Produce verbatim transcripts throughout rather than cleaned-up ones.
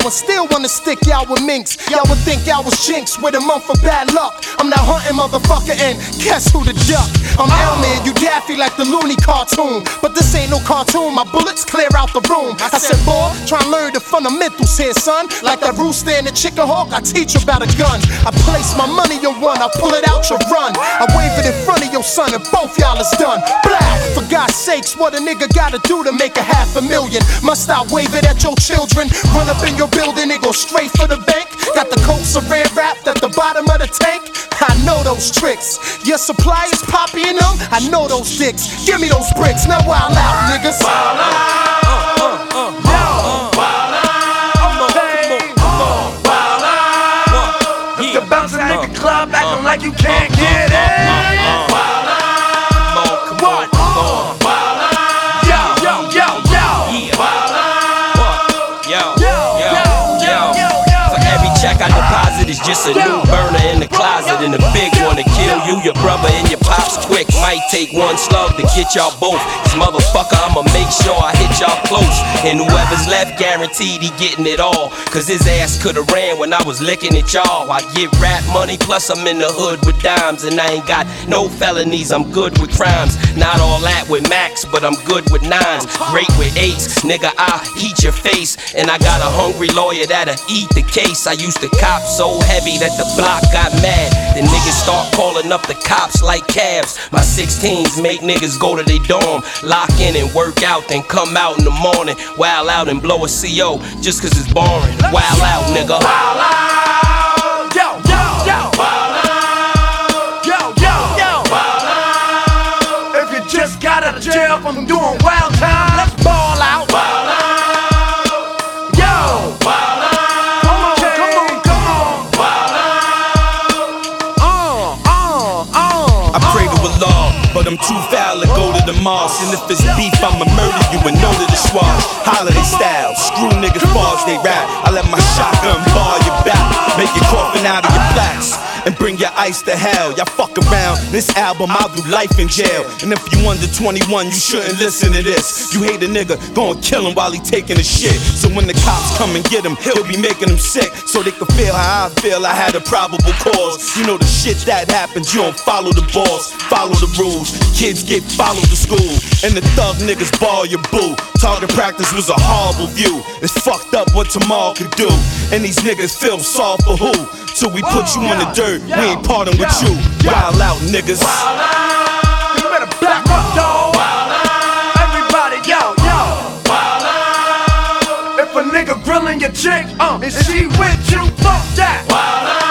and still wanna stick y'all with minks. Y'all would think y'all was jinx with a month of bad luck. I'm not hunting, motherfucker, and guess who the duck? I'm L-Man, you daffy like the Looney cartoon. But this ain't no cartoon, my bullets clear out the room. I said, boy, try and learn the fundamentals here, son. Like that rooster and the chicken hawk, I teach you about a gun. I place my money on one, I pull it out, you run. I wave it in front of your son, and both y'all is done. Blah! For God's sakes, what a nigga gotta do to make a half a million? Must I wave it at your children? Run up in your building, it go straight for the bank. Got the coat saran wrapped at the bottom of the tank. I know those tricks. Your supply is poppy in them. I know those dicks. Give me those bricks. Now wild out, niggas. Wild out. Uh, uh, uh, uh, uh, wild out. Okay. Come on, wild out. If you're bouncing in the club, acting like you can't get it. Wild out. Come on, come on. Wild out. Yo, yo, yo, yo. Wild out. Yo, yo, yo, yo. For every check I deposit is just a new burner in the closet, and a big one to kill you, your brother, and your pops quick. Might take one slug to get y'all both. Cause motherfucker, I'ma make sure I hit y'all close. And whoever's left, guaranteed he getting it all. Cause his ass could've ran when I was licking at y'all. I get rap money, plus I'm in the hood with dimes. And I ain't got no felonies, I'm good with crimes. Not all that with max, but I'm good with nines. Great with eights, nigga, I heat your face. And I got a hungry lawyer that'll eat the case. I used to cop so heavy that the block got mad. The niggas start calling up the cops like cabs. My sixteens make niggas go to they dorm, lock in and work out, then come out in the morning, wild out and blow a C O just cause it's boring. Wild out, nigga. Wild out. Yo, yo, yo. Wild out. Yo, yo, yo. Wild out. If you just got out of jail from doing wild time, let's ball out. Wild out. Yo. Wild out. But I'm too foul to go to the mosque. And if it's beef, I'ma murder you and know that it's swash. Holiday style, screw niggas bars they rap. I let my shotgun bar your back, make you coughing out of your plaques, and bring your ice to hell. Y'all fuck around, this album I'll do life in jail. And if you under twenty-one, you shouldn't listen to this. You hate a nigga, go and kill him while he taking a shit. So when the cops come and get him, he'll be making them sick, so they can feel how I feel. I had a probable cause. You know the shit that happens, you don't follow the boss, follow the rules. Kids get followed to school, and the thug niggas ball your boo. Target practice was a horrible view. It's fucked up what tomorrow could do, and these niggas feel soft for who? Till we put you in the dirt, we ain't parting with you. Wild out, niggas. Wild out. You better back up, dawg. Wild out. Everybody, yo, yo. Wild out. If a nigga grilling your chick, uh, and she with you, fuck that. Wild out.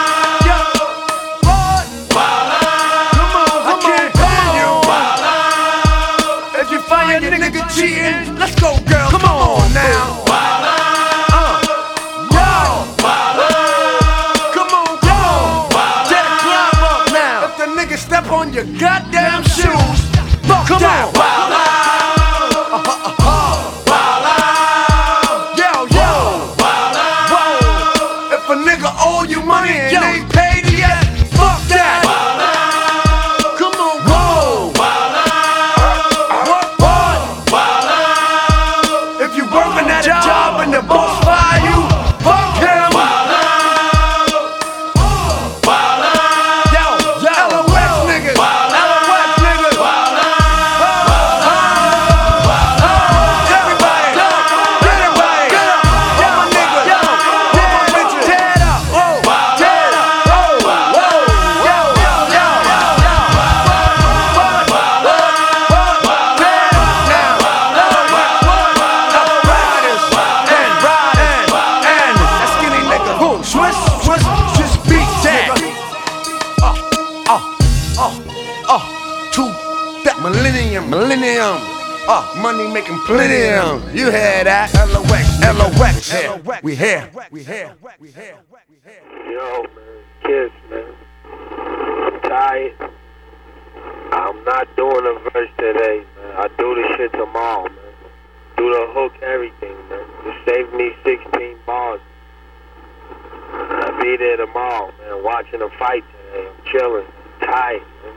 Cheating. Let's go, girl. Come, Come on, on now. Wild out. Uh. Yo. Wild out. Come on, come on. Wild out. Climb up now. If the nigga step on your goddamn shoes, fuck Come that. On. Wild out. Uh, uh, uh, uh. Wild out. Yo, yo. Wild out. Whoa. If a nigga owe you money and yo. Ain't paid yet, fuck that. Wild out. Come on, whoa. Wild out. Job and the boss fire you, fuck him. Wild out. Wild out. Yo, yo, L O X niggas. Wild out. L O X niggas. Wild out. Wild out. Everybody, get up, get up. Yo, my nigga, yo, yo, my bitches. Tear it up, whoa, tear it up, whoa, whoa, yo, yo, yo, yo. Wild out. Wild out. Tear it up now. Swiss, Swiss, Swiss beat that. Uh, uh, uh, uh, to that millennium, millennium. Uh, money making plenty. You hear that? L O X, L O X here. We here, we here, we here, we here. Yo, man, Kiss, man. I'm tired. I'm not doing a verse today, man. I do the shit tomorrow, man. Do the hook, everything, man. It saved me sixteen bars. I'll be there tomorrow, man, watching the fight today. I'm chilling, I'm tired, man.